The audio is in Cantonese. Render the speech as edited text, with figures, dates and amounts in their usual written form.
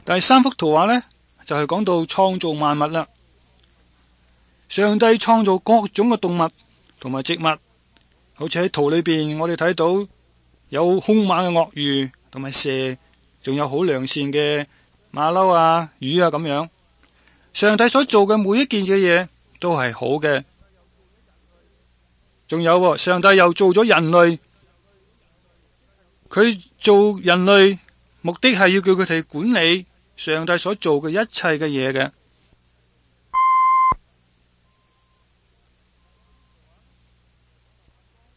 第三幅圖畫呢，就係講到創造萬物啦。上帝創造各種嘅動物同埋植物，好似喺圖裏邊我哋睇到有兇猛嘅鱷魚同埋蛇，仲有好良善嘅馬騮啊、魚啊咁樣。上帝所做嘅每一件嘅嘢都係好嘅。仲有上帝又做咗人類，佢做人類目的係要叫佢哋管理上帝所做嘅一切嘅嘢嘅。